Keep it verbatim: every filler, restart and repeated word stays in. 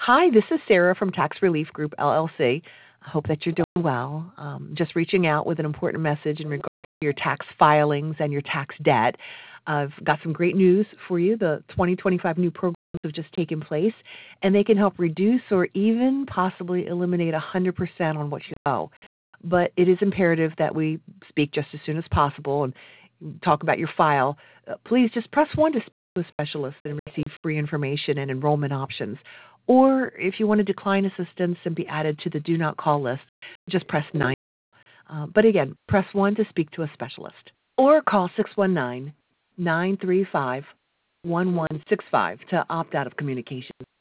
Hi, this is Sarah from Tax Relief Group, L L C. I hope that you're doing well. Um, just reaching out with an important message in regard to your tax filings and your tax debt. I've got some great news for you. The twenty twenty-five new programs have just taken place, and they can help reduce or even possibly eliminate one hundred percent on what you owe. But it is imperative that we speak just as soon as possible and talk about your file. Uh, please just press one to speak to a specialist and receive free information and enrollment options. Or if you want to decline assistance and be added to the do not call list, just press nine. Uh, but again, press one to speak to a specialist. Or call six one nine, nine three five, one one six five to opt out of communication.